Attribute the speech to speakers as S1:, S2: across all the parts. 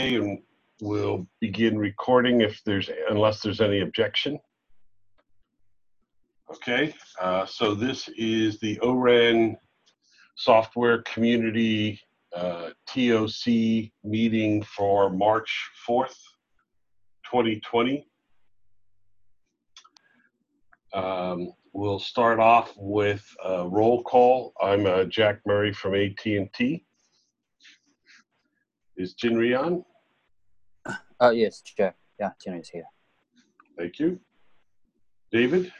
S1: and we'll begin recording unless there's any objection. Okay, so this is the ORAN Software Community TOC meeting for March 4th, 2020. We'll start off with a roll call. I'm Jack Murray from AT&T. Is Jinri on?
S2: Yes, Jack. Yeah, Jinri is here.
S1: Thank you. David?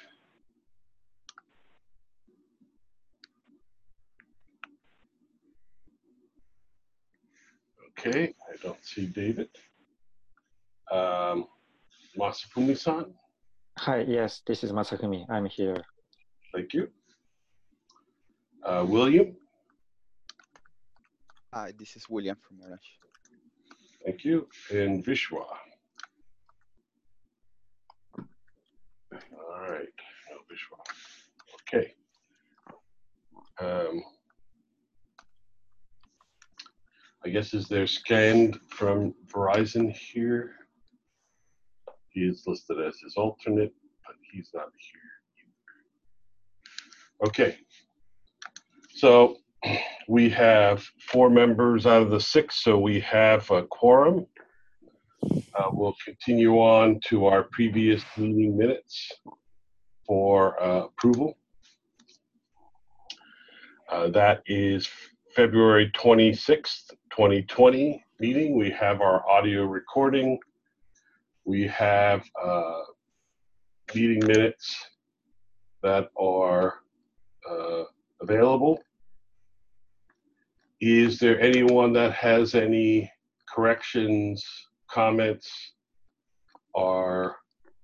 S1: Okay, I don't see David. Masafumi-san?
S3: Hi, yes, this is Masafumi. I'm here.
S1: Thank you. William?
S4: Hi, this is William from Orange.
S1: Thank you. And Vishwa? All right, no Vishwa. Okay. I guess is there scanned from Verizon here? He is listed as his alternate, but he's not here either. Okay. So we have 4 members out of the 6, so we have a quorum. We'll continue on to our previous meeting minutes for approval. That is February 26th, 2020 meeting. We have our audio recording. We have meeting minutes that are available. Is there anyone that has any corrections, comments, or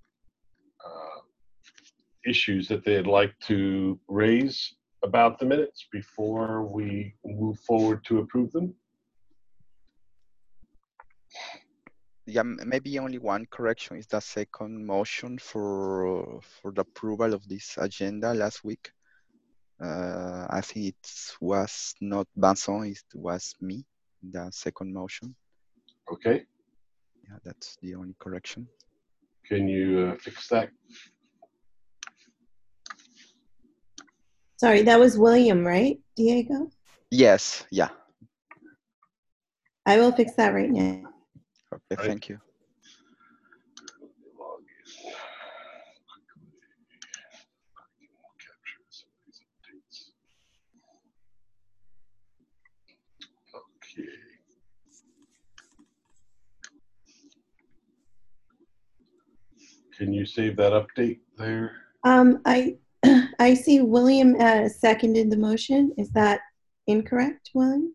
S1: issues that they'd like to raise about the minutes before we move forward to approve them?
S4: Yeah, maybe only one correction is the second motion for the approval of this agenda last week. I think it was not Benson, it was me, the second motion.
S1: Okay.
S4: Yeah, that's the only correction.
S1: Can you fix that?
S5: Sorry, that was William, right, Diego?
S4: Yes, yeah.
S5: I will fix that right now.
S4: Okay,
S1: Right.
S4: thank you.
S1: Okay. Can you save that update there?
S5: I see William seconded the motion. Is that incorrect, William?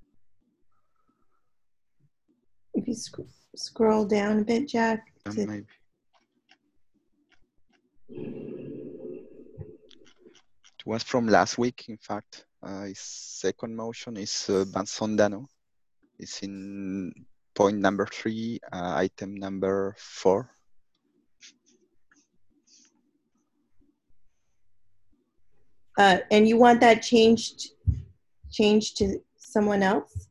S5: If you scroll down a bit, Jack.
S4: Maybe. It was from last week, in fact. His second motion is Benson Dano. It's in point number 3, item number 4.
S5: And you want that changed to someone else?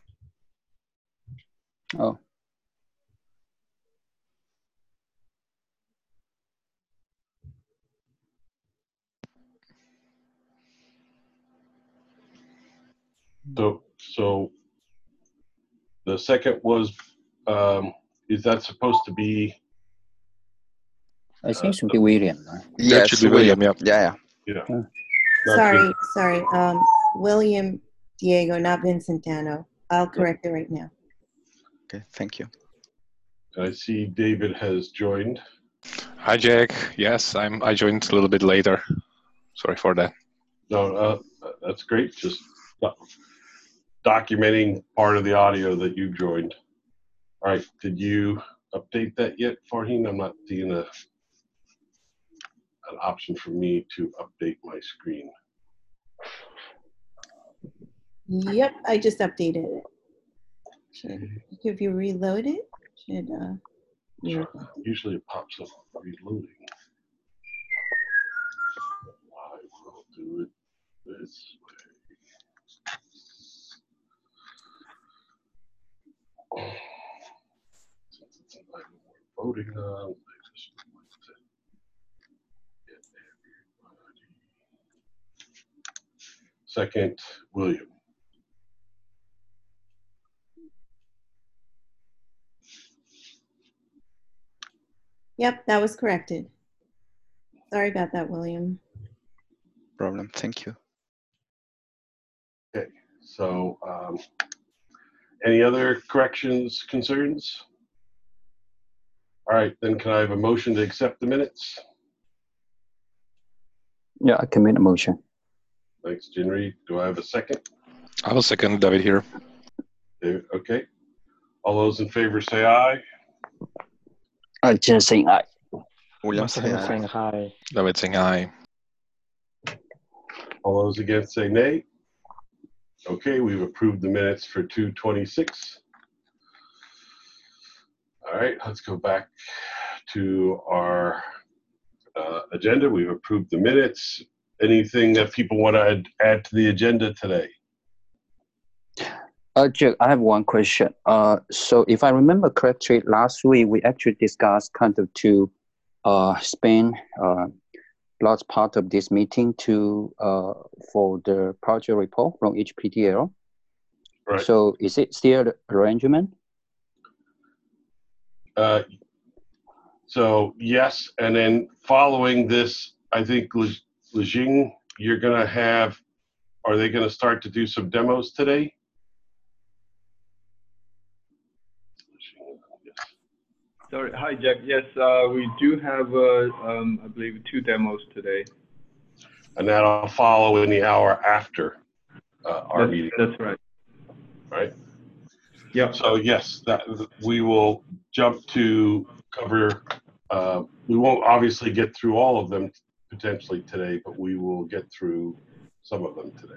S2: Oh,
S1: So the second was, is that supposed to be?
S2: I think it should be William. Right?
S4: Yes,
S6: should be William, yeah.
S4: Yeah.
S1: Yeah.
S5: Sorry. William Diego, not Vincent Dano. I'll correct it right now.
S4: Okay, thank you.
S1: I see David has joined.
S6: Hi, Jack. Yes, I joined a little bit later. Sorry for that.
S1: No, that's great. Just documenting part of the audio that you joined. All right. Did you update that yet, Farheen? I'm not seeing an option for me to update my screen.
S5: Yep, I just updated it. If you reload it, should
S1: Sorry, usually it pops up reloading. I will do it this way. voting on. Second, William.
S5: Yep, that was corrected. Sorry about that, William.
S4: Problem. Thank you.
S1: Okay, so any other corrections, concerns? All right, then can I have a motion to accept the minutes?
S2: Yeah, I can make a motion.
S1: Thanks, Jinri. Do I have a second?
S6: I will second David here.
S1: Okay. All those in favor say aye.
S2: Just saying aye.
S4: William say
S3: Masahiro
S4: aye.
S3: saying hi.
S6: David saying aye.
S1: All those against say nay. Okay, we've approved the minutes for 2/26. All right, let's go back to our agenda. We've approved the minutes. Anything that people want to add to the agenda today?
S2: Jack, I have one question. So if I remember correctly, last week we actually discussed kind of to spend large part of this meeting to for the project report from HPTL.
S1: Right.
S2: So is it still the arrangement?
S1: So yes, and then following this, I think Lejing, you're gonna have, are they gonna start to do some demos today?
S7: Sorry. Hi, Jack. Yes, we do have, I believe, 2 demos today.
S1: And that'll follow in the hour after our meeting,
S7: That's right.
S1: right?
S7: Yeah.
S1: So yes, that we will jump to cover. We won't obviously get through all of them potentially today, but we will get through some of them today.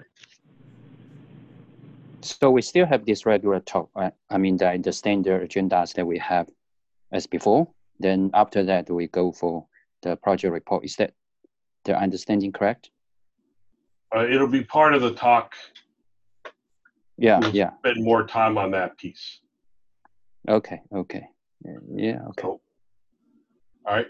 S2: So we still have this regular talk, right? I mean, the standard agendas that we have as before. Then after that, we go for the project report. Is that the understanding correct?
S1: It'll be part of the talk.
S2: Yeah,
S1: We'll
S2: yeah.
S1: spend more time on that piece.
S2: Okay, okay. Yeah, okay.
S1: So, all right.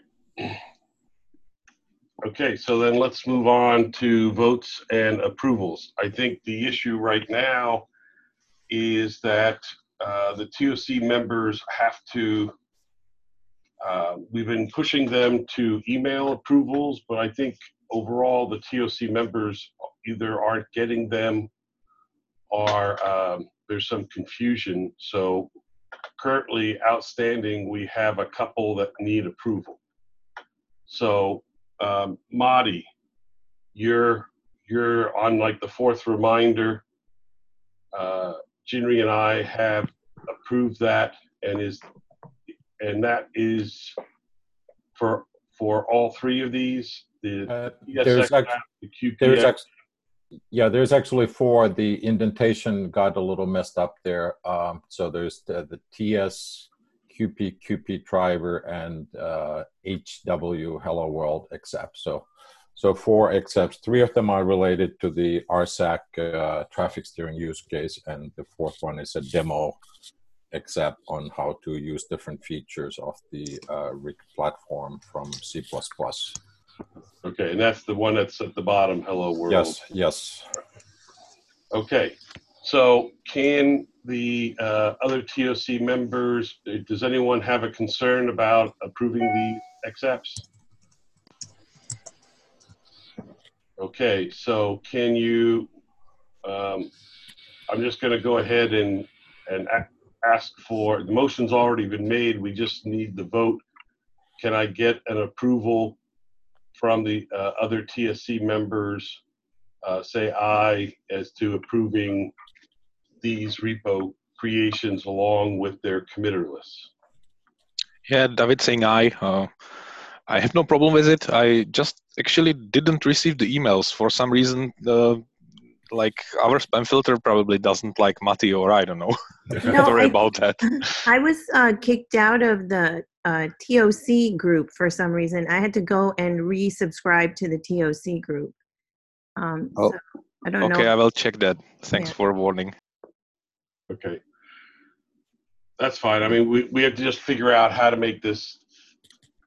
S1: Okay, so then let's move on to votes and approvals. I think the issue right now is that the TOC members have to, we've been pushing them to email approvals, but I think overall the TOC members either aren't getting them or there's some confusion. So currently outstanding, we have a couple that need approval. So Madi, you're on like the 4th reminder. Jinri and I have approved that, and that is for all 3 of these. The
S8: There's
S1: QPX.
S8: there's actually 4. The indentation got a little messed up there. So there's the TS, QP driver, and HW Hello World accept. So 4 accepts. 3 of them are related to the RSAC traffic steering use case, and the 4th one is a demo accept on how to use different features of the RIG platform from C++.
S1: Okay, and that's the one that's at the bottom, Hello World.
S8: Yes, yes.
S1: Okay, so can the other TOC members, does anyone have a concern about approving the accepts? Okay, so can you, I'm just gonna go ahead and ask for, the motion's already been made, we just need the vote. Can I get an approval from the other TSC members, say aye as to approving these repo creations along with their committer lists?
S6: Yeah, David saying aye. I have no problem with it. I just actually didn't receive the emails for some reason. Like our spam filter probably doesn't like Mati, or I don't know.
S5: No,
S6: Sorry about that.
S5: I was kicked out of the TOC group for some reason. I had to go and resubscribe to the TOC group. So I don't know.
S6: Okay, I will check that. Thanks
S5: Yeah.
S6: for warning.
S1: Okay. That's fine. I mean, we have to just figure out how to make this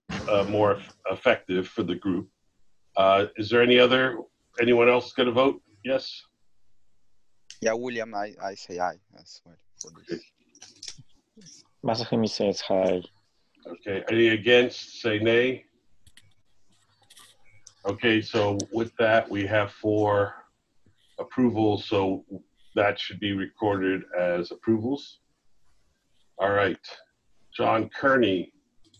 S1: more effective for the group. Is there anyone else going to vote? Yes?
S4: Yeah, William, I say aye as well for this.
S3: Masahumi says hi.
S1: Okay, any against, say nay. Okay, so with that, we have 4 approvals, so that should be recorded as approvals. All right, John Kearney,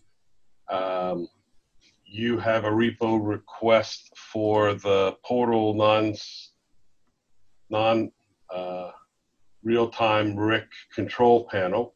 S1: you have a repo request for the portal non real-time RIC control panel.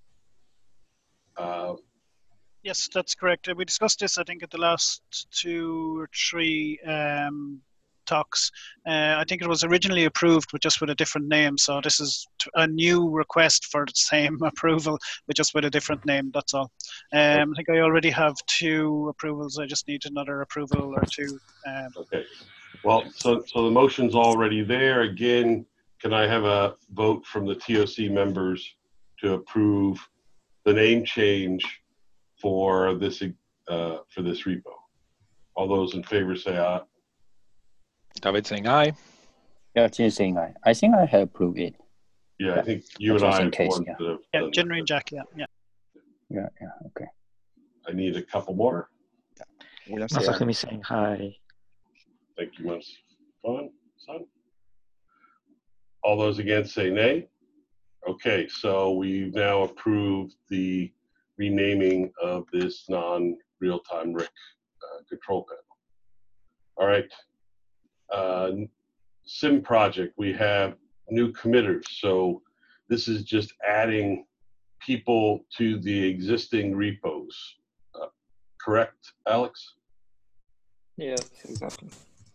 S9: Yes, that's correct. We discussed this, I think, at the last 2 or 3 talks. I think it was originally approved, but just with a different name. So this is a new request for the same approval, but just with a different name. That's all. I think I already have 2 approvals. I just need another approval or 2.
S1: Okay. Well, so the motion's already there. Again, can I have a vote from the TOC members to approve the name change for this repo? All those in favor say aye.
S6: David saying aye.
S2: Yeah, Jin saying aye. I think I have approved it.
S1: Yeah, I think you and I are the ones
S2: yeah.
S1: that have
S9: Yeah,
S1: done
S9: Jinri
S1: that.
S9: and Jack, yeah.
S2: Yeah, okay.
S1: I need a couple more.
S4: William say aye.
S3: Masahumi saying hi.
S1: Thank you, Ms. Son. All those against say nay. Okay, so we've now approved the renaming of this non-real-time RIC control panel. All right. SIM project, we have new committers. So this is just adding people to the existing repos. Correct, Alex?
S10: Yes, exactly.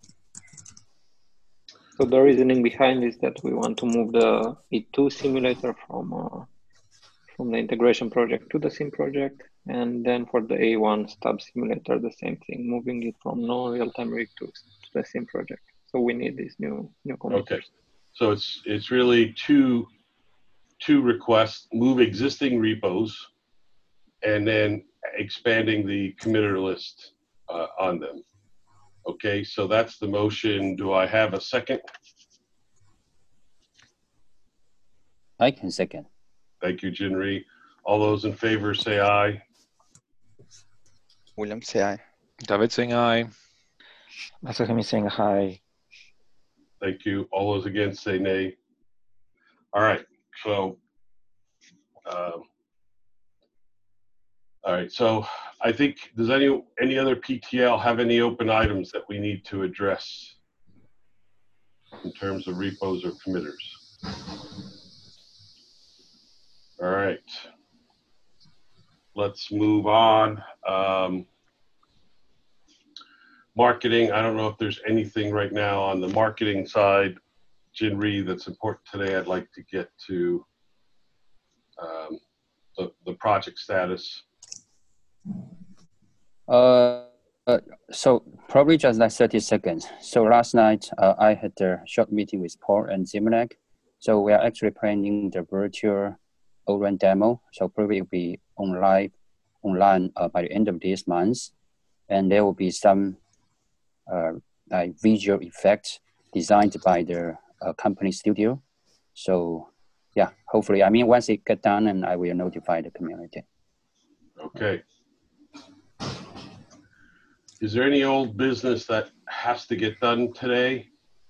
S10: So the reasoning behind is that we want to move the E2 simulator from the integration project to the SIM project, and then for the A1 stub simulator, the same thing, moving it from non-real-time RIC to the SIM project. So we need these new committers.
S1: Okay, so it's really two requests: move existing repos, and then expanding the committer list on them. Okay, so that's the motion. Do I have a second?
S2: I can second.
S1: Thank you, Jinri. All those in favor say aye.
S4: William say aye.
S6: David saying aye.
S3: Masahumi saying hi.
S1: Thank you. All those against say nay. All right, so all right, so I think, does any other PTL have any open items that we need to address in terms of repos or committers? All right, let's move on. Marketing, I don't know if there's anything right now on the marketing side, Jinri, that's important today. I'd like to get to the project status.
S2: So probably just like 30 seconds. So last night I had a short meeting with Paul and Zimnek. So we are actually planning the virtual ORAN demo. So probably it will be online by the end of this month. And there will be some like visual effects designed by the company studio. So yeah, hopefully, I mean, once it gets done, and I will notify the community.
S1: Okay. Is there any old business that has to get done today?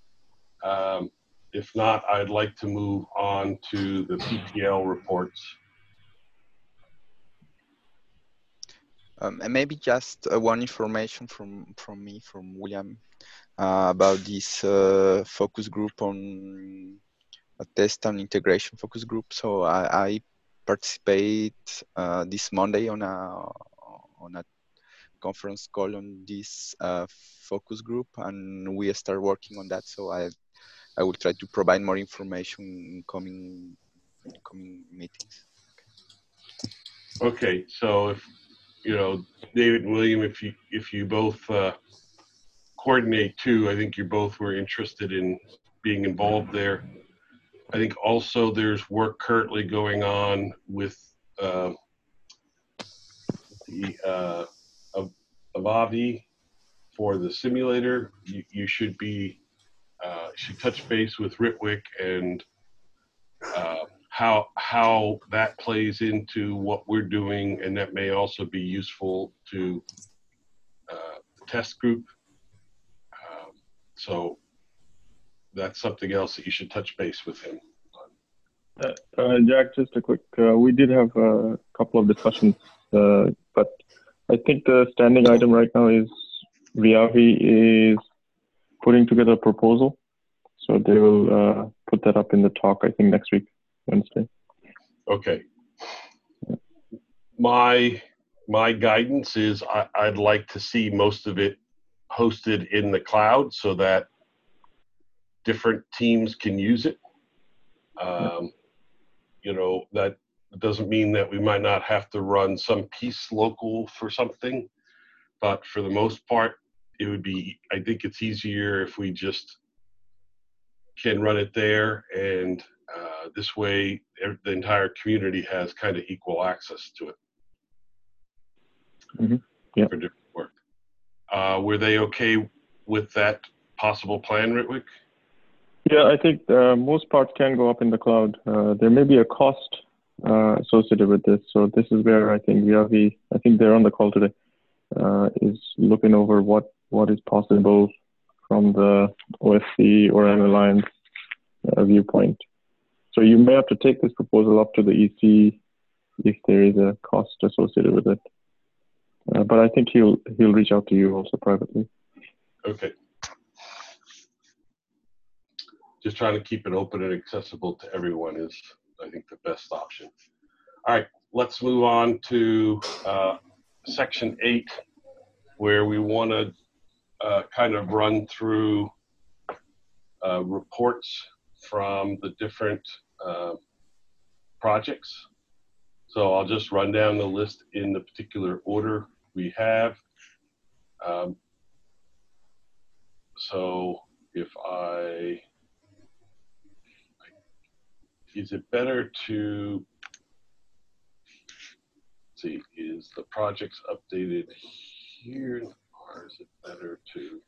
S1: If not, I'd like to move on to the PTL reports.
S4: And maybe just one information from William about this focus group on a test and integration focus group. So I participate this Monday on a conference call on this focus group, and we start working on that. So I will try to provide more information in coming meetings.
S1: Okay, so if David and William, if you both coordinate too, I think you both were interested in being involved there. I think also there's work currently going on with Avavi for the simulator. You should be should touch base with Ritwik and how that plays into what we're doing, and that may also be useful to the test group. So that's something else that you should touch base with him on.
S7: Jack, just a quick, we did have a couple of discussions, but I think the standing item right now is Viavi is putting together a proposal. So they will put that up in the talk, I think, next week, Wednesday.
S1: Okay. My guidance is I'd like to see most of it hosted in the cloud so that different teams can use it. You know, that doesn't mean that we might not have to run some piece local for something, but for the most part, it would be, I think it's easier if we just can run it there, and this way the entire community has kind of equal access to it.
S7: Mm-hmm. Yeah.
S1: For different work. Were they okay with that possible plan, Ritwik?
S7: Yeah, I think most parts can go up in the cloud. There may be a cost associated with this. So this is where I think Viavi, I think they're on the call today, is looking over what is possible from the OSC or an alliance viewpoint. So you may have to take this proposal up to the EC if there is a cost associated with it. But I think he'll reach out to you also privately.
S1: Okay. Just trying to keep it open and accessible to everyone is, I think, the best option. All right, let's move on to section 8, where we want to kind of run through reports from the different projects. So I'll just run down the list in the particular order we have. So if is it better to, let's see, is the projects updated here, or is it better to?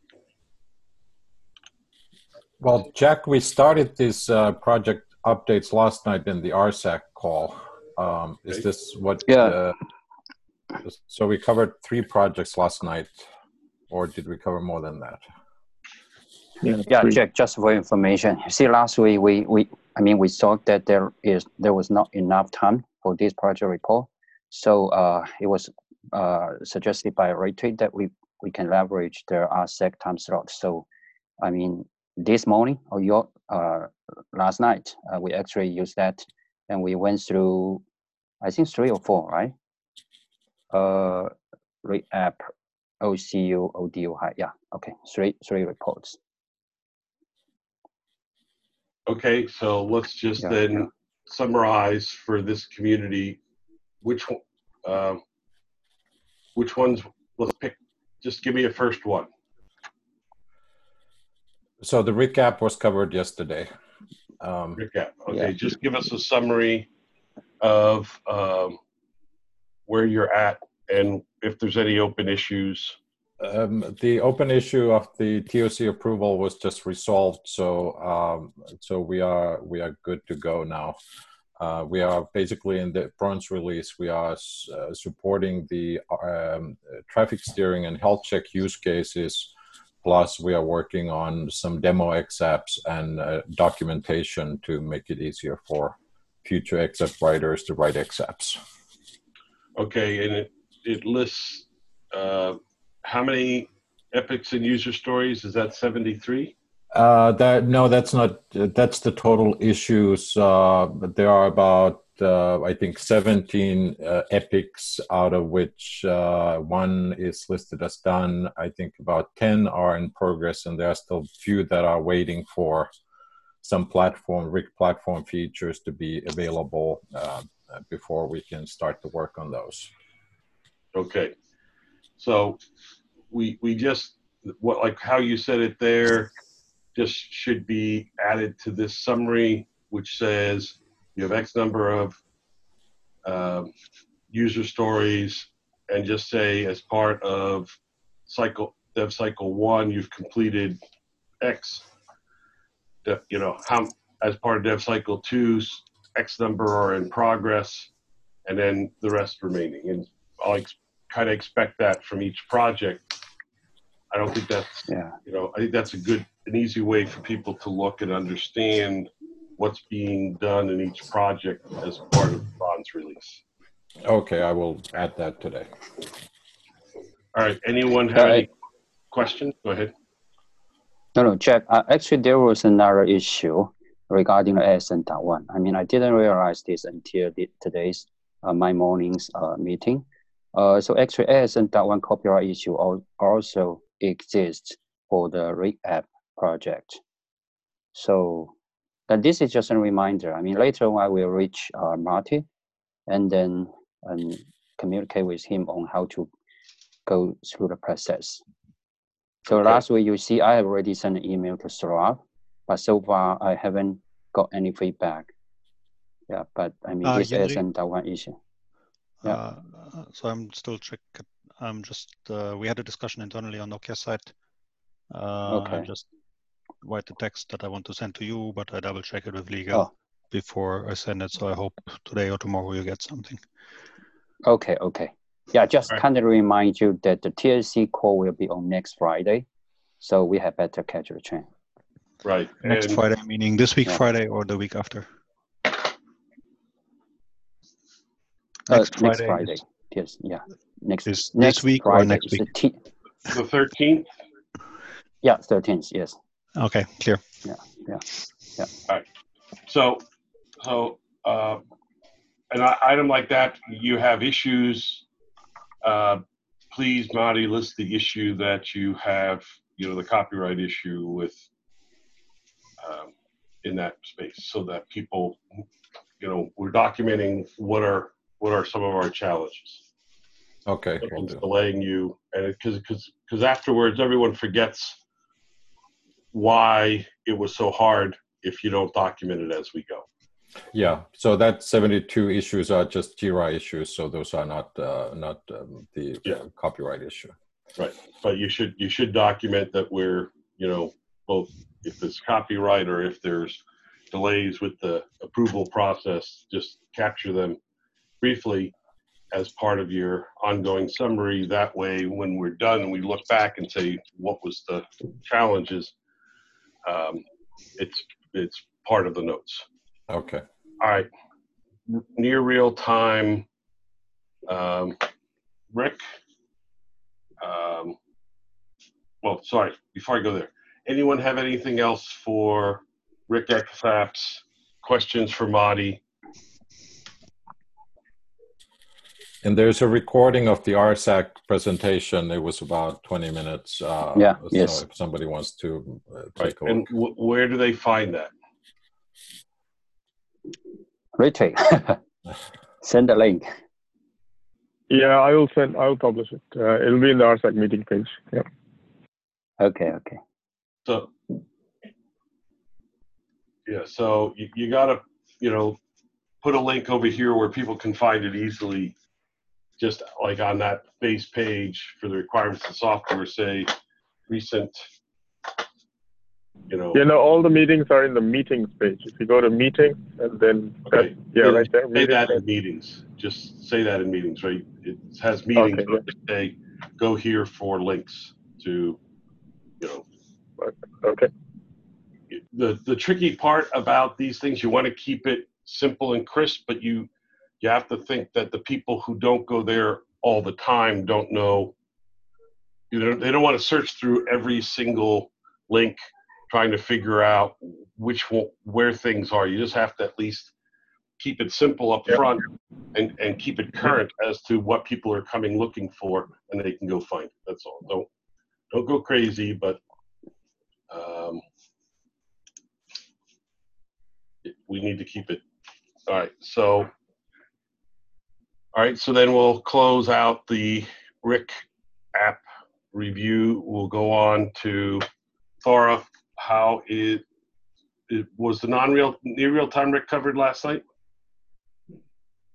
S8: Well, Jack, we started these project updates last night in the RSAC call. Is this what?
S2: Yeah.
S8: So we covered 3 projects last night, or did we cover more than that?
S2: Yeah, Jack, just for information. See, last week we thought that there was not enough time for this project report. So it was suggested by Ritwik that we can leverage the RSAC time slot. So I mean, this morning or last night, we actually used that, and we went through, I think 3 or 4, right? REAP, OCU, ODU, yeah, okay, three reports.
S1: Okay, so let's just then summarize for this community which ones. Let's pick. Just give me a first one.
S8: So the recap was covered yesterday.
S1: Recap. Okay, just give us a summary of where you're at and if there's any open issues.
S8: The open issue of the TOC approval was just resolved, so so we are good to go now. We are basically in the bronze release. We are supporting the traffic steering and health check use cases. Plus, we are working on some demo XApps and documentation to make it easier for future XApp writers to write XApps.
S1: Okay, and it lists how many epics and user stories? Is that 73?
S8: No, that's not. That's the total issues. There are about I think 17 epics, out of which 1 is listed as done. I think about 10 are in progress, and there are still a few that are waiting for some RIC platform features to be available before we can start to work on those.
S1: Okay, so we just like how you said it there, just should be added to this summary, which says you have X number of user stories, and just say as part of dev cycle 1, you've completed X. You know, how as part of dev cycle 2, X number are in progress, and then the rest remaining. And I'll kind of expect that from each project. I don't think that's, you know, I think that's an easy way for people to look and understand what's being done in each project as part of Ron's release.
S8: Okay, I will add that today.
S1: All right, anyone have any questions? Go ahead.
S2: No, Jack, actually there was another issue regarding the ASN.1. I mean, I didn't realize this until today's, my morning's meeting. So actually ASN.1 copyright issue also exists for the Rig app project. So this is just a reminder. I mean, later on I will reach Marty and then communicate with him on how to go through the process. So last week, you see, I have already sent an email to Saurabh, but so far I haven't got any feedback. Yeah, but I mean, this isn't the one issue. Yeah.
S11: So I'm still checking. I'm just, we had a discussion internally on Nokia side. I just write the text that I want to send to you, but I double check it with legal before I send it. So I hope today or tomorrow you get something.
S2: Okay. Yeah, just kind of remind you that the TLC call will be on next Friday. So we have better catch the train.
S1: Right.
S11: Next Friday, meaning this week Friday or the week after?
S2: Next Friday. Yes, yeah. Next
S11: week
S2: Friday
S11: or next week?
S1: The 13th?
S2: Yeah, 13th, yes.
S11: Okay, clear.
S2: Yeah.
S1: All right. So an item like that, you have issues, please, Marty, list the issue that you have, you know, the copyright issue with in that space, so that people, you know, we're documenting what are some of our challenges.
S8: Okay.
S1: It's delaying you, and because afterwards everyone forgets why it was so hard if you don't document it as we go.
S8: Yeah, so that 72 issues are just Jira issues, so those are not the copyright issue.
S1: Right, but you should document that we're, you know, both if it's copyright or if there's delays with the approval process, just capture them briefly as part of your ongoing summary. That way, when we're done, we look back and say what was the challenges. It's part of the notes.
S8: Okay.
S1: All right. Near real time, Rick. Well, sorry, before I go there, anyone have anything else for Rick Ekfap's questions for Marty?
S8: And there's a recording of the RSAC presentation. It was about 20 minutes.
S2: Yes.
S8: So if somebody wants to take a
S1: look. And where do they find that?
S2: Retake. Send the link.
S7: Yeah, I'll publish it. It'll be in the RSAC meeting page. Yeah.
S2: Okay.
S1: So, yeah, so you gotta, you know, put a link over here where people can find it easily, just like on that base page for the requirements of software, say recent, you know.
S7: You know, all the meetings are in the meetings page. If you go to meetings and then, right there.
S1: Say that in meetings. Just say that in meetings, right? It has meetings.
S7: Okay,
S1: say, go here for links to, you know.
S7: Okay.
S1: The tricky part about these things, you want to keep it simple and crisp, but you have to think that the people who don't go there all the time don't know. You know, they don't want to search through every single link trying to figure out where things are. You just have to at least keep it simple up front and keep it current as to what people are coming looking for, and they can go find it. That's all. Don't go crazy, but we need to keep it. All right. So then we'll close out the Rick app review. We'll go on to Thora. How it was the near real time Rick covered last night?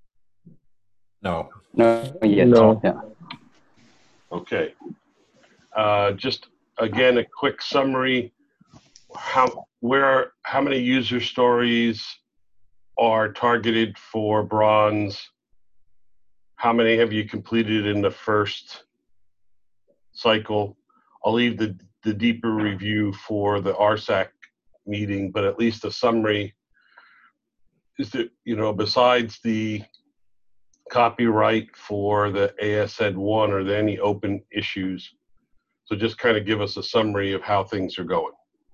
S2: No.
S7: No.
S2: Yeah.
S1: Okay. Just again, a quick summary. How many user stories are targeted for bronze? How many have you completed in the first cycle? I'll leave the deeper review for the RSAC meeting, but at least a summary is that, besides the copyright for the ASN 1, are there any open issues? So just kind of give us a summary of how things are going.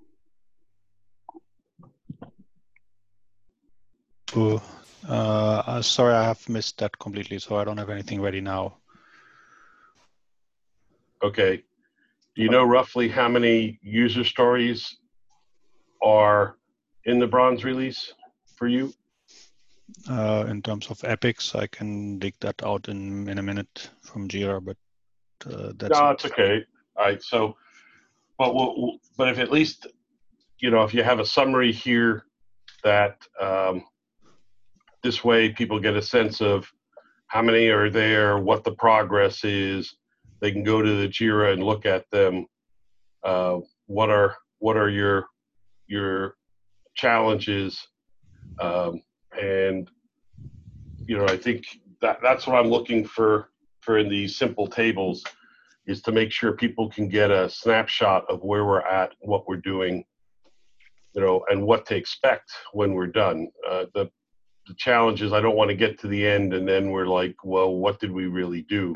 S11: Sorry, I have missed that completely, so I don't have anything ready now.
S1: Okay. Do you know roughly how many user stories are in the bronze release for you?
S11: In terms of epics, I can dig that out in a minute from Jira, but that's
S1: no, it's okay. All right. So, but if at least, if you have a summary here that this way people get a sense of how many are there, what the progress is, they can go to the Jira and look at them. What are your challenges? And I think that's what I'm looking for in these simple tables, is to make sure people can get a snapshot of where we're at, what we're doing, and what to expect when we're done. The challenge is I don't want to get to the end and then we're like, well, what did we really do?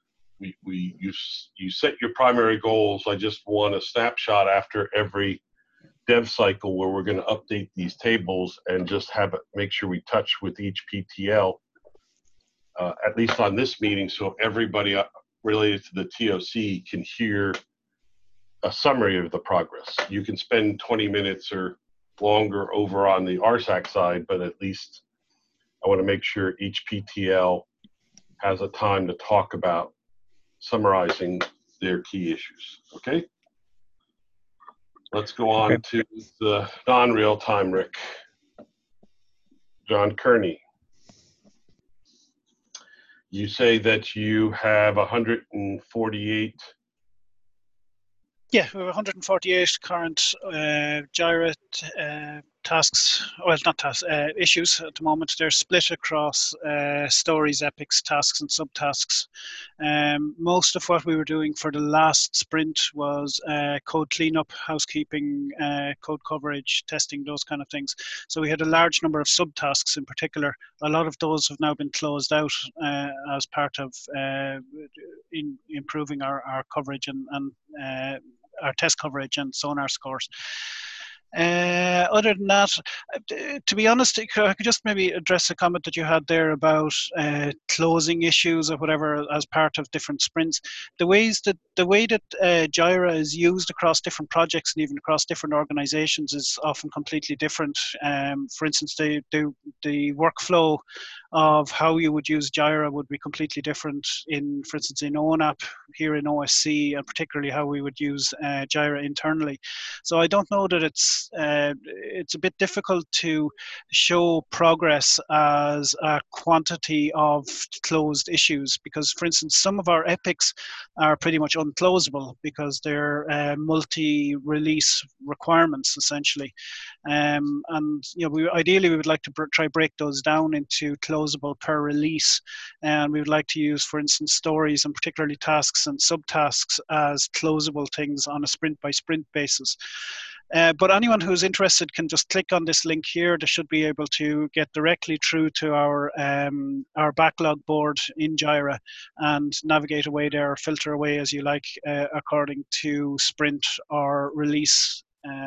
S1: You set your primary goals. I just want a snapshot after every dev cycle where we're going to update these tables and just make sure we touch with each PTL, at least on this meeting, so everybody related to the TOC can hear a summary of the progress. You can spend 20 minutes or longer over on the RSAC side, but at least I want to make sure each PTL has a time to talk about summarizing their key issues. Okay? Let's go on to the non-real time, Rick. John Kearney. You say that you have 148.
S9: Yeah, we have 148 current Jira tasks, well, not tasks, issues at the moment. They're split across stories, epics, tasks, and subtasks. Most of what we were doing for the last sprint was code cleanup, housekeeping, code coverage, testing, those kind of things. So we had a large number of subtasks in particular. A lot of those have now been closed out as part of improving our coverage and our test coverage and sonar scores. Other than that, to be honest, I could just maybe address a comment that you had there about closing issues or whatever as part of different sprints. The way that Jira is used across different projects and even across different organizations is often completely different. For instance, the workflow of how you would use Jira would be completely different for instance, in ONAP here in OSC, and particularly how we would use Jira internally. So I don't know that it's a bit difficult to show progress as a quantity of closed issues, because, for instance, some of our epics are pretty much unclosable because they're multi-release requirements essentially, and ideally we would like to try break those down into closable per release, and we would like to use, for instance, stories and particularly tasks and subtasks as closable things on a sprint by sprint basis. But anyone who's interested can just click on this link here. They should be able to get directly through to our backlog board in Jira and navigate away there, or filter away as you like, according to sprint or release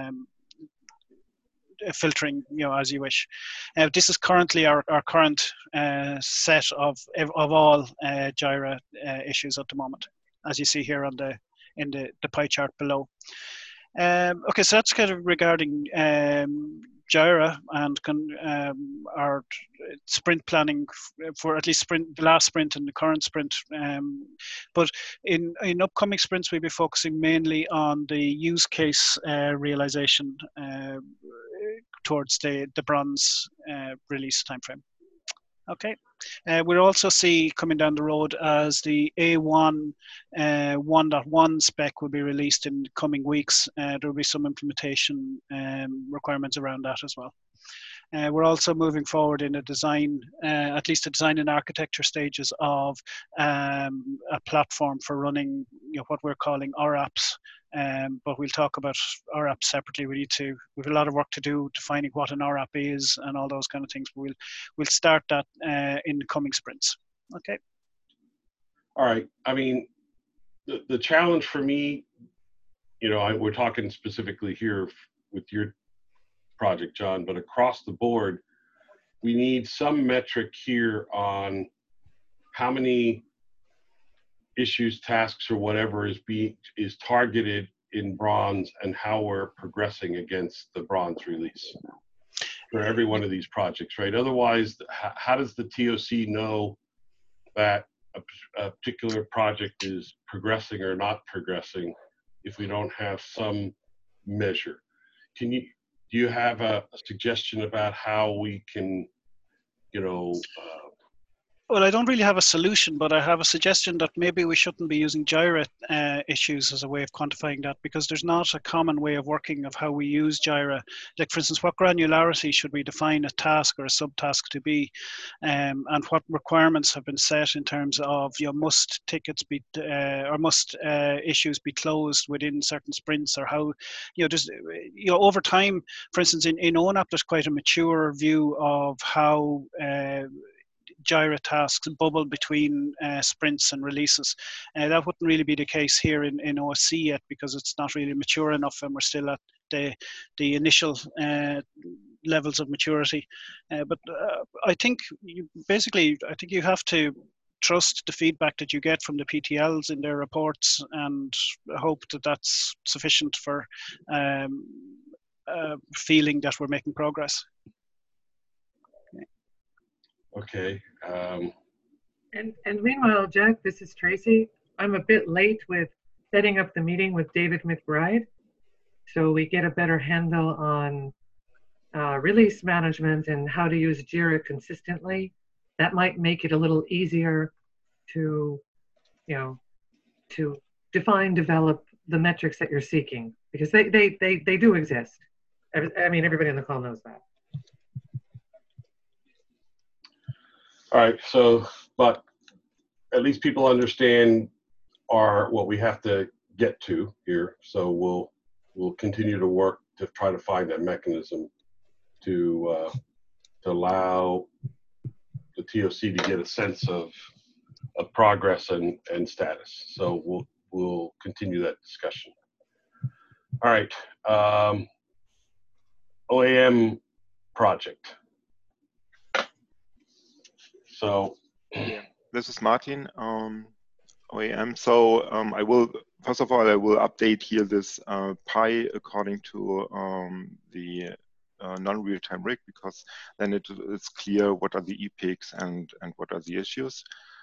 S9: filtering, as you wish. This is currently our current set of all Jira issues at the moment, as you see here on in the pie chart below. Okay, so that's kind of regarding Jira and our sprint planning for at least the last sprint and the current sprint. But in upcoming sprints, we'll be focusing mainly on the use case realization towards the bronze release timeframe. Okay. We'll also see coming down the road as the A1 1.1 spec will be released in coming weeks. There will be some implementation requirements around that as well. We're also moving forward in a design, at least the design and architecture stages of a platform for running what we're calling RApps. But we'll talk about RApps separately. We have a lot of work to do defining what an RApp is and all those kind of things. But we'll start that in the coming sprints. Okay.
S1: All right. I mean, the challenge for me, we're talking specifically here with your project, John, but across the board, we need some metric here on how many issues, tasks, or whatever is targeted in bronze and how we're progressing against the bronze release for every one of these projects, right? Otherwise, how does the TOC know that a particular project is progressing or not progressing if we don't have some measure? Do you have a suggestion about how we can,
S9: Well, I don't really have a solution, but I have a suggestion that maybe we shouldn't be using Jira issues as a way of quantifying that, because there's not a common way of working of how we use Jira. Like, for instance, what granularity should we define a task or a subtask to be, and what requirements have been set in terms of must tickets be or must issues be closed within certain sprints, or how there's over time. For instance, in ONAP, there's quite a mature view of how Jira tasks bubble between sprints and releases. That wouldn't really be the case here in OSC yet, because it's not really mature enough and we're still at the initial levels of maturity. But I think you have to trust the feedback that you get from the PTLs in their reports and hope that that's sufficient for feeling that we're making progress.
S1: Okay.
S12: And meanwhile, Jack, this is Tracy. I'm a bit late with setting up the meeting with David McBride, so we get a better handle on release management and how to use Jira consistently. That might make it a little easier to, to define, develop the metrics that you're seeking, because they do exist. I mean, everybody on the call knows that.
S1: All right, but at least people understand what we have to get to here. So we'll continue to work to try to find that mechanism to allow the TOC to get a sense of progress and status. So we'll continue that discussion. All right, OAM project. So
S13: yeah, this is Martin, OAM. So I will update here this PI according to the non-real-time rig, because then it's clear what are the epics and what are the issues.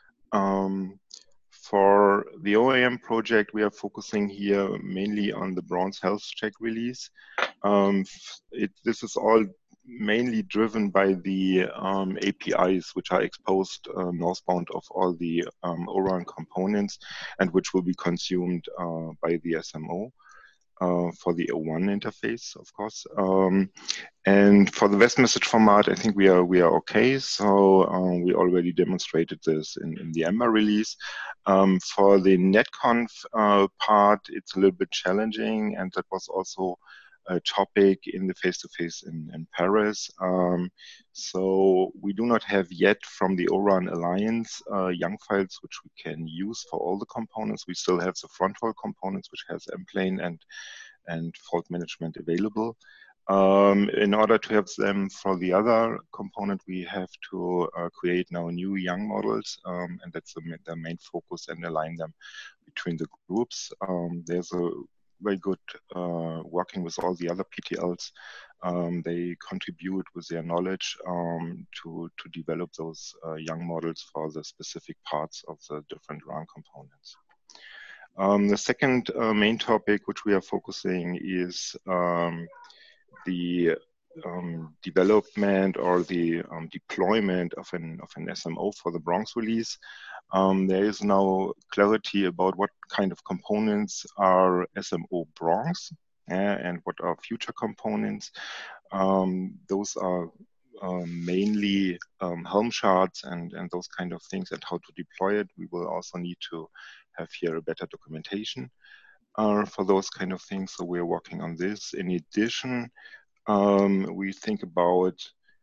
S13: For the OAM project, we are focusing here mainly on the bronze health check release. This is all mainly driven by the APIs, which are exposed northbound of all the ORAN components, and which will be consumed by the SMO for the O1 interface, of course. And for the West message format, I think we are okay. So we already demonstrated this in the Ember release. For the netconf part, it's a little bit challenging, and that was also a topic in the face-to-face in Paris. So we do not have yet from the ORAN Alliance YANG files which we can use for all the components. We still have the front haul components, which has mplane and fault management available. In order to have them for the other component, we have to create now new YANG models, and that's the main focus, and align them between the groups. There's a very good working with all the other PTLs. They contribute with their knowledge to develop those YANG models for the specific parts of the different RAN components. The second main topic which we are focusing is the development or the deployment of an SMO for the Bronx release, there is now clarity about what kind of components are SMO Bronx and what are future components. Those are mainly Helm charts and those kind of things, and how to deploy it. We will also need to have here a better documentation for those kind of things. So we're working on this. In addition, we think about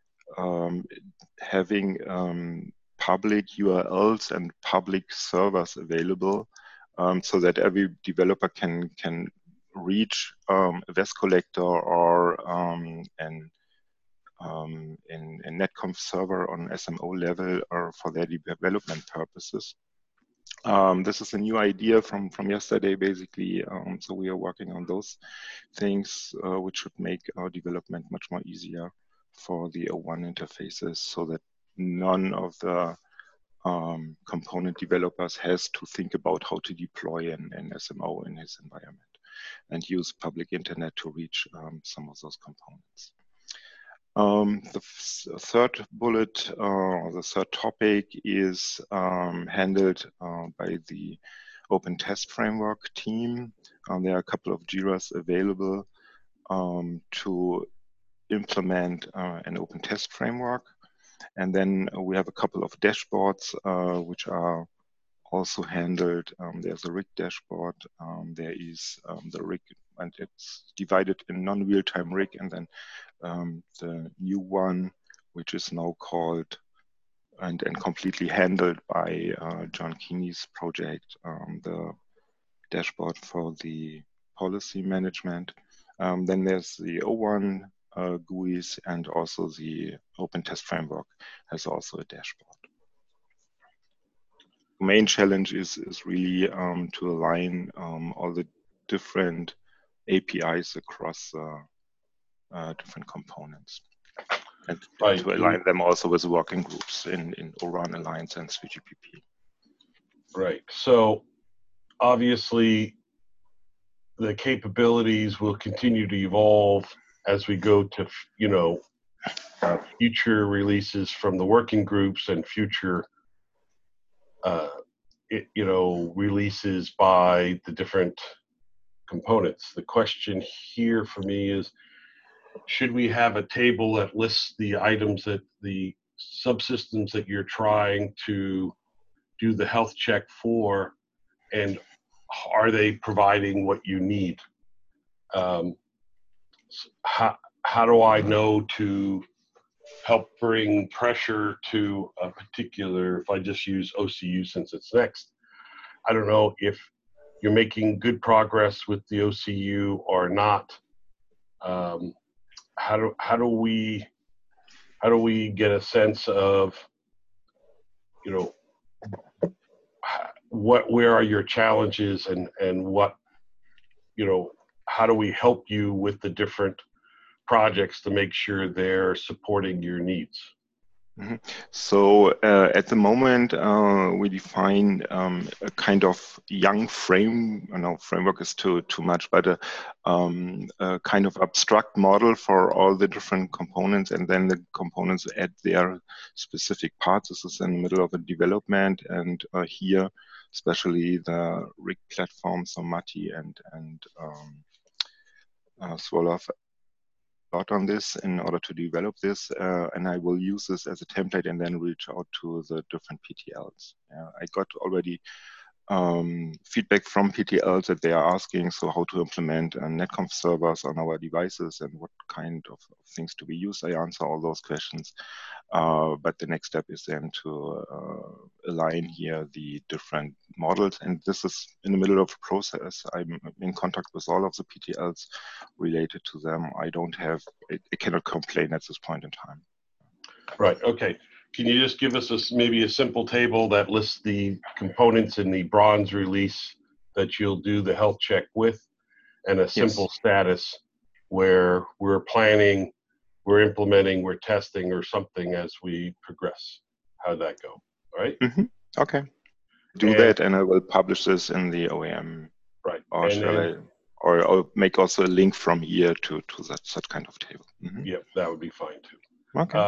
S13: having public URLs and public servers available so that every developer can reach a VES collector or an netconf server on SMO level or for their development purposes. This is a new idea from yesterday, basically. So we are working on those things, which should make our development much more easier for the O1 interfaces, so that none of the component developers has to think about how to deploy an SMO in his environment and use public internet to reach some of those components. The third bullet, or the third topic, is handled by the Open Test Framework team. There are a couple of JIRAs available to implement an Open Test Framework. And then we have a couple of dashboards which are also handled. There's a RIG dashboard. There is the RIG, and it's divided in non-real-time RIG, and then the new one, which is now called and completely handled by John Keeney's project, the dashboard for the policy management. Then there's the O1 GUIs, and also the Open Test Framework has also a dashboard. The main challenge is really to align all the different APIs across different components, and to align them also with working groups in ORAN Alliance and 3GPP.
S1: Right. So obviously the capabilities will continue to evolve as we go to, future releases from the working groups and future, releases by the different components. The question here for me is, should we have a table that lists the items that the subsystems that you're trying to do the health check for, and are they providing what you need? How do I know to help bring pressure to a particular, if I just use OCU since it's next, I don't know if you're making good progress with the OCU or not. How do we get a sense of, where are your challenges, and what, how do we help you with the different projects to make sure they're supporting your needs?
S13: Mm-hmm. So at the moment, we define a kind of young framework is too much, but a kind of abstract model for all the different components, and then the components add their specific parts. This is in the middle of a development, and here, especially the RIG platform, so Matti and Swolof lot on this in order to develop this, and I will use this as a template and then reach out to the different PTLs. I got already feedback from PTLs that they are asking, so how to implement netconf servers on our devices and what kind of things to be used. I answer all those questions, but the next step is then to align here the different models, and this is in the middle of a process. I'm in contact with all of the PTLs related to them. I cannot complain at this point in time.
S1: Right, okay. Can you just give us maybe a simple table that lists the components in the bronze release that you'll do the health check with, and a simple status where we're planning, we're implementing, we're testing, or something as we progress? How'd that go? All right?
S13: Mm-hmm. Okay. Do that, and I will publish this in the OEM.
S1: Right.
S13: Or shall I or make also a link from here to that kind of table.
S1: Yep, that would be fine too.
S13: Okay.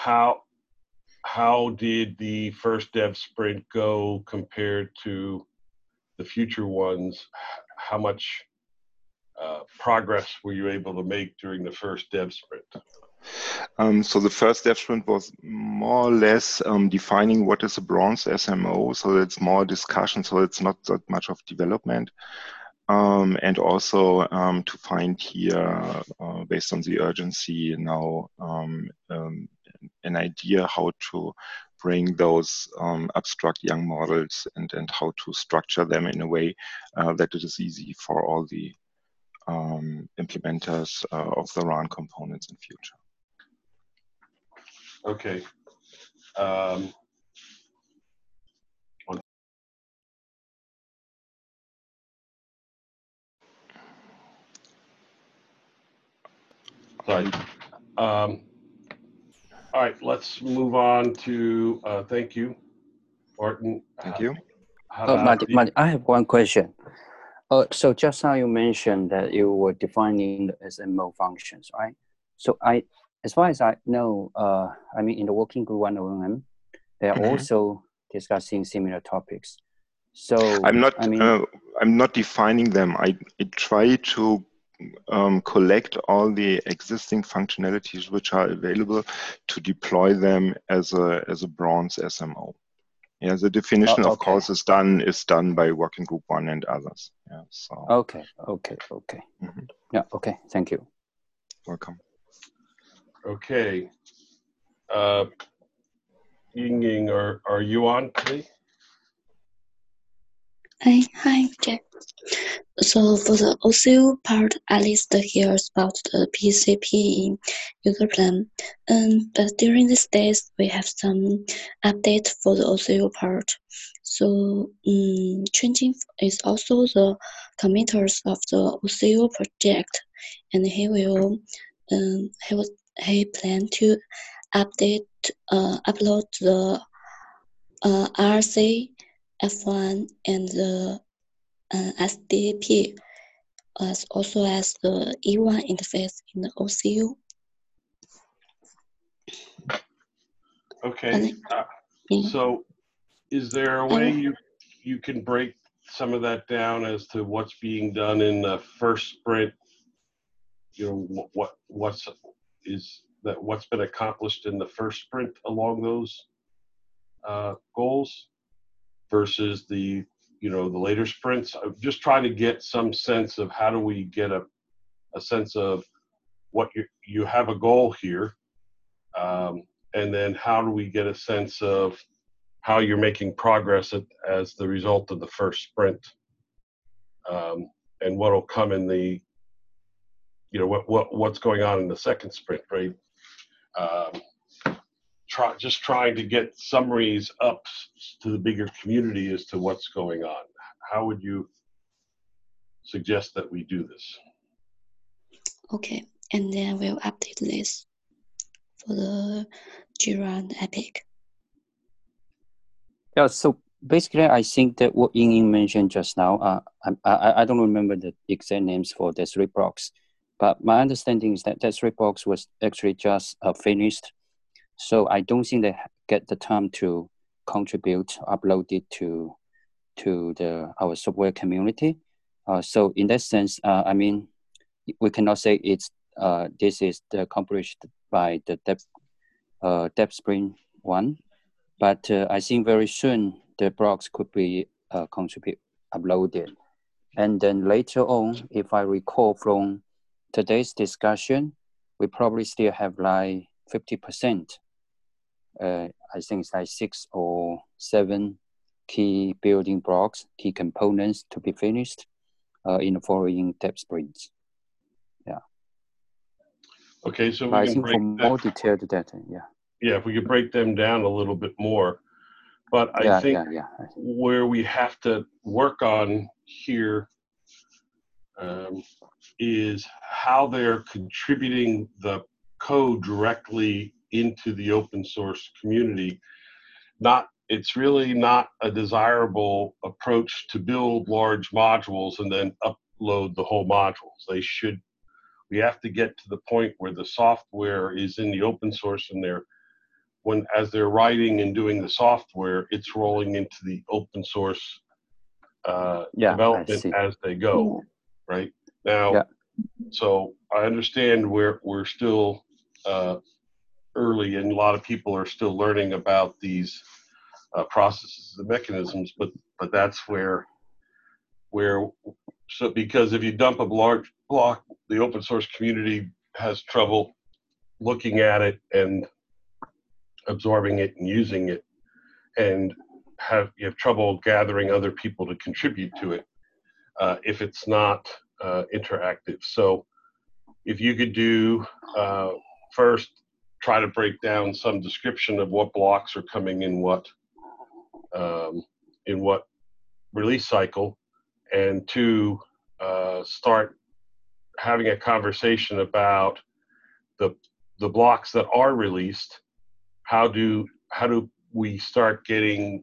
S1: How did the first dev sprint go compared to the future ones? How much progress were you able to make during the first dev sprint?
S13: So the first dev sprint was more or less defining what is a bronze SMO. So it's more discussion. So it's not that much of development. And also to find here, based on the urgency now, an idea how to bring those abstract young models and how to structure them in a way that it is easy for all the implementers of the RAN components in future.
S1: Okay. Sorry. All right, let's move on to, thank you, Martin.
S13: Thank you.
S2: Martin, I have one question. So just now you mentioned that you were defining the SMO functions, right? So as far as I know, I mean, in the working group 101, they are also discussing similar topics. So
S13: I'm not defining them. I try to collect all the existing functionalities which are available to deploy them as a bronze SMO. Yeah, the definition of course is done by working group 1 and others. Yeah. So.
S2: Okay. Yeah. Okay. Thank you.
S13: Welcome.
S1: Okay. Ying, are you on, please?
S14: Hi, Jack. So for the OCU part, I listed here about the PCP user plan. But during these days, we have some update for the OCU part. So changing is also the committers of the OCU project, and he plan to upload the RC F1 and the SDP as also as the E1 interface in the OCU.
S1: Okay. So is there a way you can break some of that down as to what's being done in the first sprint? You know, what's been accomplished in the first sprint along those goals versus the later sprints? I'm just trying to get some sense of how do we get a sense of what you have a goal here, and then how do we get a sense of how you're making progress as the result of the first sprint, and what'll come in the what's going on in the second sprint, right? Just trying to get summaries up to the bigger community as to what's going on. How would you suggest that we do this?
S14: Okay, and then we'll update this for the Jira and Epic.
S2: Yeah, so basically I think that what Ying mentioned just now, I don't remember the exact names for the 3 blocks, but my understanding is that 3 blocks was actually just finished. So I don't think they get the time to contribute, upload it to our software community. So in that sense, I mean, we cannot say it's this is accomplished by the dev sprint 1, but I think very soon the blocks could be uploaded, and then later on, if I recall from today's discussion, we probably still have like 50%. I think it's like 6 or 7 key building blocks, key components to be finished in the following dev sprints. Yeah.
S1: Okay, so
S2: I think for more detailed data, yeah.
S1: Yeah, if we could break them down a little bit more. But I think where we have to work on here is how they're contributing the code directly into the open source community. It's really not a desirable approach to build large modules and then load the whole modules. We have to get to the point where the software is in the open source, and as they're writing and doing the software, it's rolling into the open source development as they go, right? Now, so I understand we're still early, and a lot of people are still learning about these processes and mechanisms, but that's where so because if you dump a large block, the open source community has trouble looking at it and absorbing it and using it, and you have trouble gathering other people to contribute to it if it's not interactive. So if you could do first, try to break down some description of what blocks are coming in what release cycle, and two, start having a conversation about the blocks that are released. How do we start getting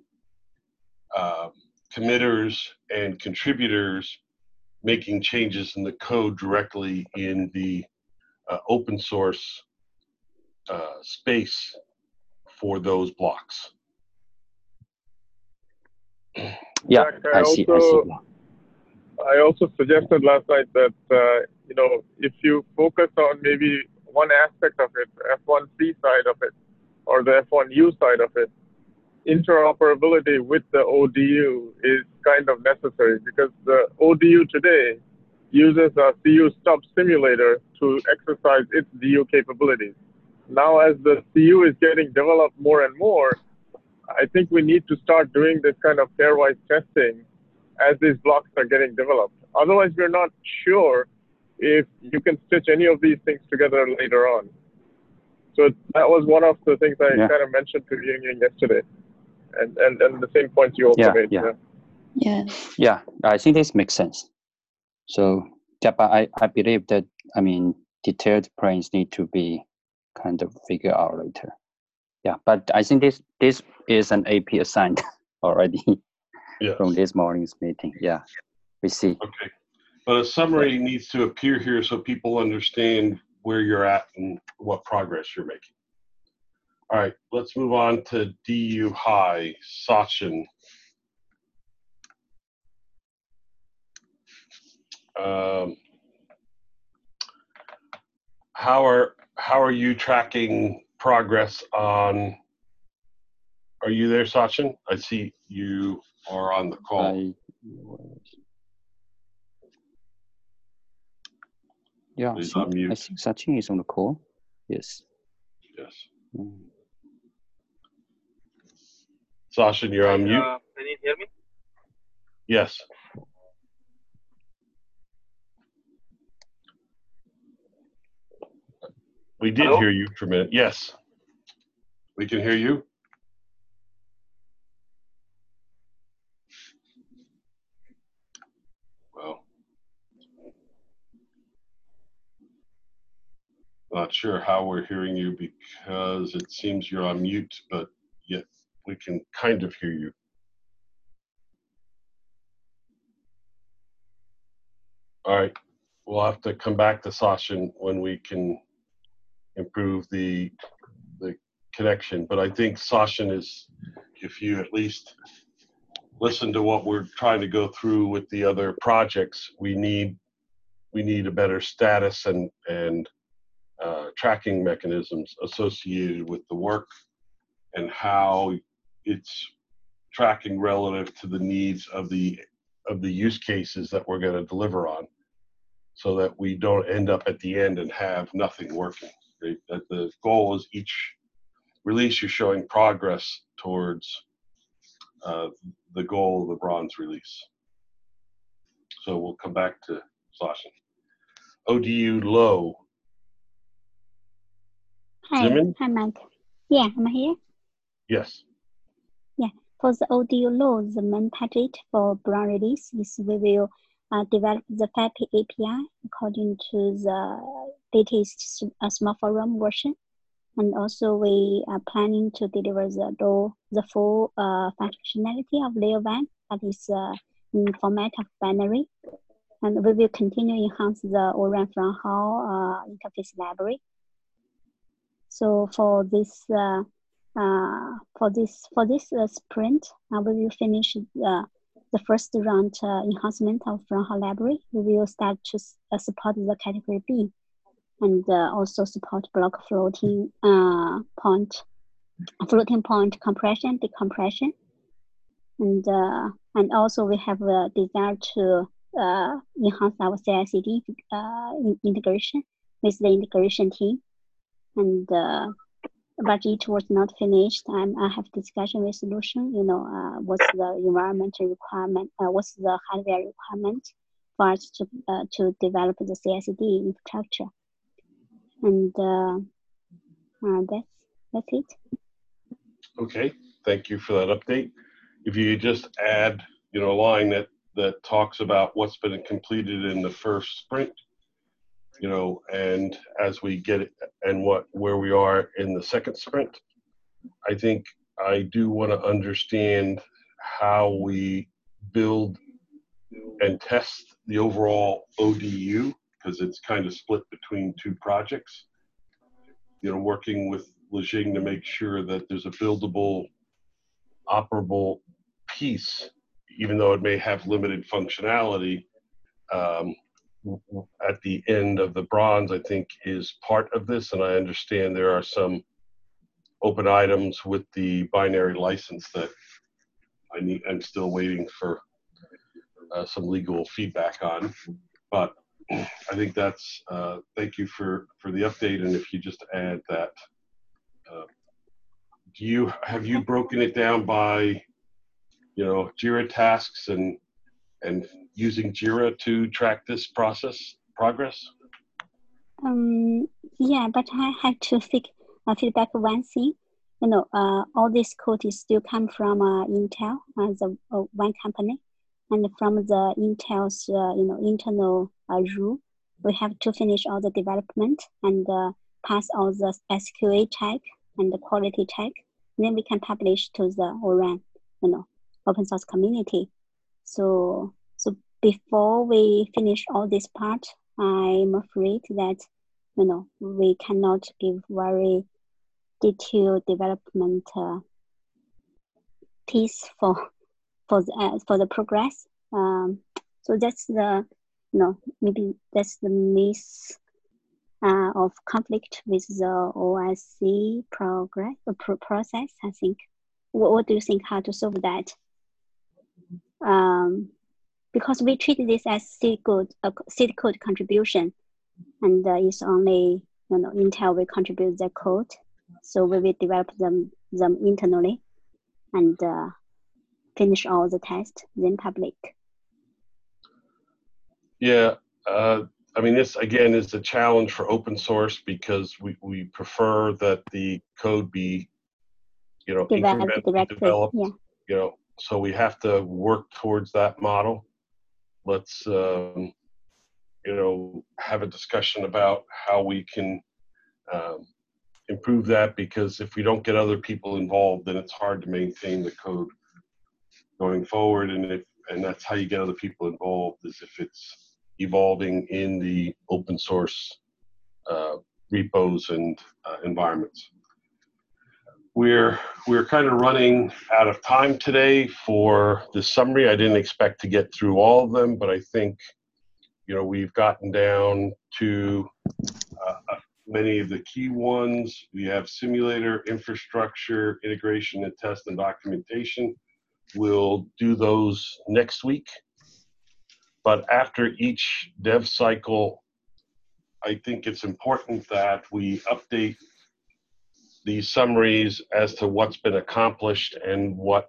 S1: committers and contributors making changes in the code directly in the open source space for those blocks?
S2: Yeah,
S15: Jack, I also suggested last night that if you focus on maybe one aspect of it, F1C side of it, or the F1U side of it, interoperability with the ODU is kind of necessary, because the ODU today uses a CU stub simulator to exercise its DU capabilities. Now, as the CU is getting developed more and more, I think we need to start doing this kind of pairwise testing as these blocks are getting developed. Otherwise, we're not sure if you can stitch any of these things together later on. So that was one of the things I kind of mentioned to Ying Ying yesterday, and the same points you also made.
S2: Yeah, I think this makes sense. So, but I believe that, I mean, detailed plans need to be kind of figured out later. Yeah, but I think this is an AP assigned already from this morning's meeting. Yeah, we see.
S1: Okay, but a summary needs to appear here so people understand where you're at and what progress you're making. All right, let's move on to DU High, Sachin. How are you tracking progress on? Are you there, Sachin? I see you are on the call.
S2: Yeah, I think Sachin is on the call. Yes.
S1: Yes. Sachin, you're on mute.
S16: Can you hear me?
S1: Yes. We did hear you for a minute. Yes. We can hear you. Well, not sure how we're hearing you because it seems you're on mute, but yet we can kind of hear you. All right. We'll have to come back to Sachin when we can improve the connection. But I think Sachin is, if you at least listen to what we're trying to go through with the other projects, we need a better status and tracking mechanisms associated with the work and how it's tracking relative to the needs of the use cases that we're going to deliver on, so that we don't end up at the end and have nothing working. Right? That the goal is each release you're showing progress towards the goal of the bronze release. So we'll come back to Sachin. ODU low.
S17: Hi,
S1: Jimin?
S17: hi, Mike. Yeah, am I here?
S1: Yes.
S17: Yeah, for the ODU low, the main target for bronze release is we will develop the FAPI API according to the latest small forum version. And also we are planning to deliver the full functionality of layer 1, that is in format of binary. and we will continue enhance the ORAN Frunghal interface library. So for this sprint, we will finish the first round enhancement of Frunghal library. We will start to support the category B, and also support block floating point compression, decompression, and also we have a desire to enhance our CI/CD integration with the integration team, and but it was not finished. I have discussion with Solution. What's the environmental requirement? What's the hardware requirement for us to develop the CI/CD infrastructure? And that's it.
S1: Okay, thank you for that update. If you just add, a line that talks about what's been completed in the first sprint, and as we get it, and where we are in the second sprint, I think I do want to understand how we build and test the overall ODU, because it's kind of split between two projects. Working with Lejing to make sure that there's a buildable, operable piece, even though it may have limited functionality. At the end of the bronze, I think, is part of this, and I understand there are some open items with the binary license that I'm still waiting for some legal feedback on. But I think that's thank you for the update. And if you just add that, have you broken it down by Jira tasks and using Jira to track this progress?
S17: Yeah, but I have to feedback one thing. All this code is still come from Intel as one company, and from the Intel's internal rule, we have to finish all the development and pass all the SQA check and the quality check. Then we can publish to the ORAN, open source community. So before we finish all this part, I'm afraid that we cannot give very detailed development piece for the progress. So that's the maybe that's the miss of conflict with the OSC process. I think. What do you think? How to solve that? Because we treat this as seed code contribution, and it's only Intel will contribute the code, so we will develop them internally, and finish all the tests, then public.
S1: Yeah, I mean, this again is a challenge for open source because we prefer that the code be incrementally developed. Yeah. So we have to work towards that model. Let's have a discussion about how we can improve that, because if we don't get other people involved, then it's hard to maintain the code going forward. And that's how you get other people involved, is if it's evolving in the open source repos and environments. We're kind of running out of time today for the summary. I didn't expect to get through all of them, but I think we've gotten down to many of the key ones. We have simulator, infrastructure, integration and test, and documentation. We'll do those next week. But after each dev cycle, I think it's important that we update these summaries as to what's been accomplished and what,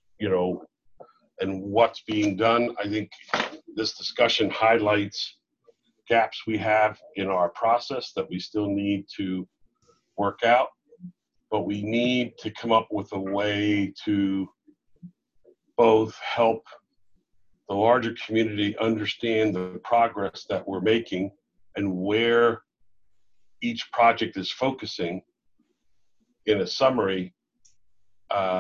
S1: and what's being done. I think this discussion highlights gaps we have in our process that we still need to work out, but we need to come up with a way to both help the larger community understand the progress that we're making and where each project is focusing in a summary,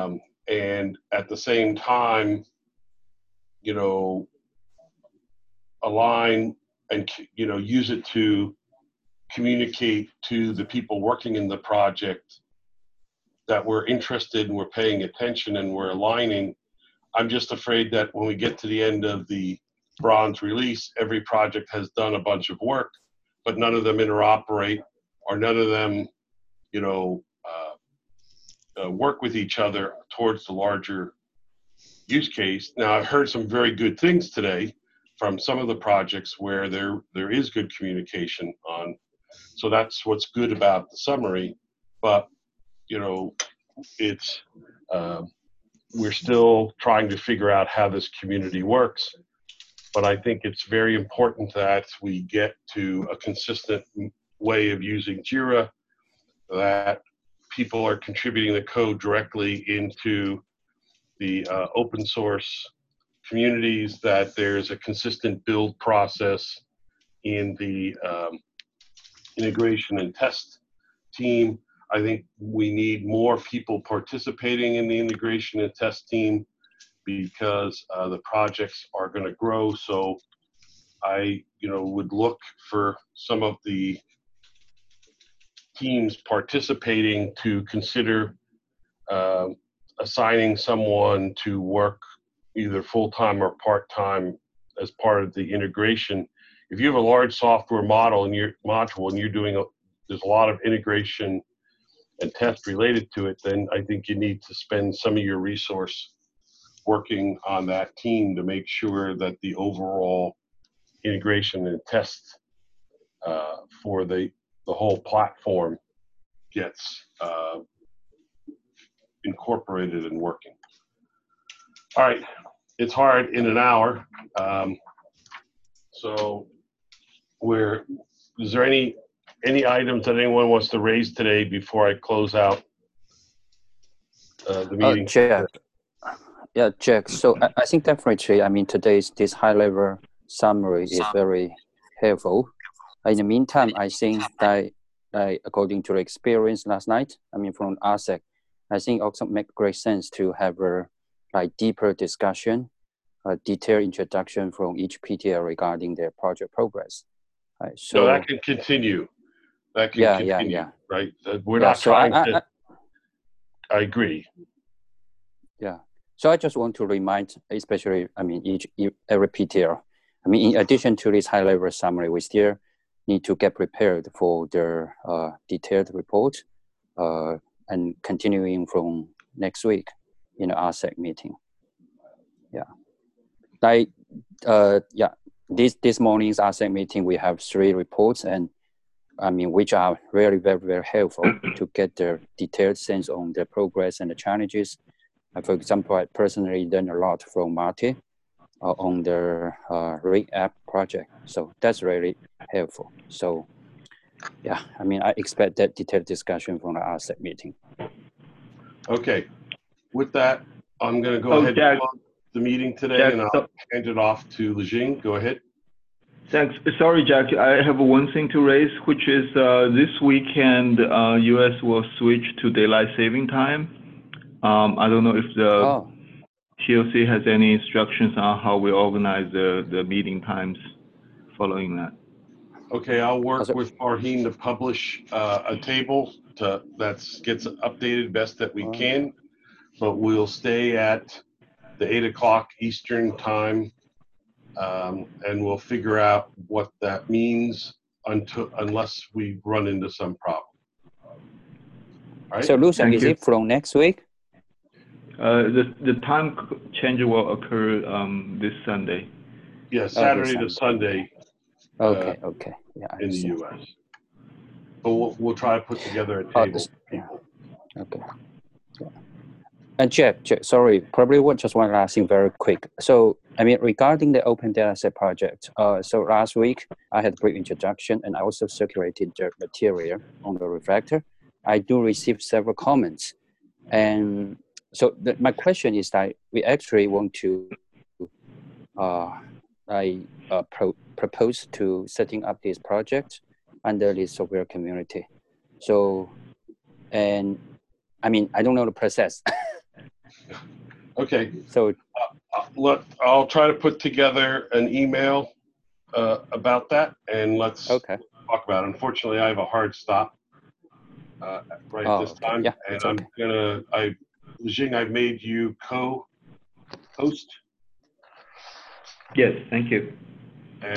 S1: and at the same time, align and, you know, use it to communicate to the people working in the project that we're interested and we're paying attention and we're aligning. I'm just afraid that when we get to the end of the bronze release, every project has done a bunch of work, but none of them interoperate, or none of them, you know, work with each other towards the larger use case. Now, I've heard some very good things today from some of the projects where there is good communication on. So that's what's good about the summary. But, you know, it's we're still trying to figure out how this community works. But I think it's very important that we get to a consistent way of using Jira, that people are contributing the code directly into the open source communities, that there's a consistent build process in the integration and test team. I think we need more people participating in the integration and test team because the projects are going to grow. So I, you know, would look for some of the teams participating to consider assigning someone to work either full-time or part-time as part of the integration. If you have a large software model and you're doing there's a lot of integration and test related to it, then I think you need to spend some of your resource working on that team to make sure that the overall integration and test for the whole platform gets incorporated and working. All right, it's hard in an hour. So is there any items that anyone wants to raise today before I close out the meeting?
S2: Jack. Yeah, Jack. So I think definitely, I mean, this high-level summary is very helpful. In the meantime, I think that according to the experience last night, I mean, from ASEC, I think also make great sense to have a deeper discussion, a detailed introduction from each PTL regarding their project progress. Right, so
S1: that can continue. That can continue, right? We're not
S2: so
S1: trying to. I agree.
S2: Yeah. So I just want to remind, especially, I mean, every PTL. I mean, in addition to this high-level summary, we still need to get prepared for their detailed report and continuing from next week in the ASEC meeting. Yeah. This morning's ASEC meeting, we have 3 reports, and I mean, which are very, very, very helpful to get the detailed sense on the progress and the challenges. For example, I personally learned a lot from Marty on the Rig app project. So that's really helpful. So yeah, I mean, I expect that detailed discussion from the ASEC meeting.
S1: Okay. With that, I'm going to go ahead and close the meeting today, and I'll hand it off to Lejing. Go ahead.
S16: Thanks. Sorry, Jack. I have one thing to raise, which is this weekend, US will switch to daylight saving time. I don't know if the TOC has any instructions on how we organize the meeting times following that.
S1: Okay, I'll work with Farheen to publish a table that gets updated best that we can, but we'll stay at the 8 o'clock Eastern time, and we'll figure out what that means unless we run into some problem.
S2: Right? So, Lucian, is it from next week?
S16: The time change will occur this Sunday.
S1: Yeah, Saturday to Sunday.
S2: Okay. Yeah,
S1: in the U.S. But we'll try to put together a table.
S2: Okay. Yeah. And Jeff, sorry, probably just one last thing very quick. So, I mean, regarding the Open Dataset project, so last week I had a brief introduction and I also circulated the material on the reflector. I do receive several comments. And so my question is that we actually want to propose to setting up this project under the software community. So, and I mean, I don't know the process.
S1: Okay.
S2: So
S1: look, I'll try to put together an email about that, and let's talk about it. Unfortunately, I have a hard stop this time,
S2: yeah,
S1: and I'm gonna. Jing, I've made you co-host.
S16: Yes, thank you.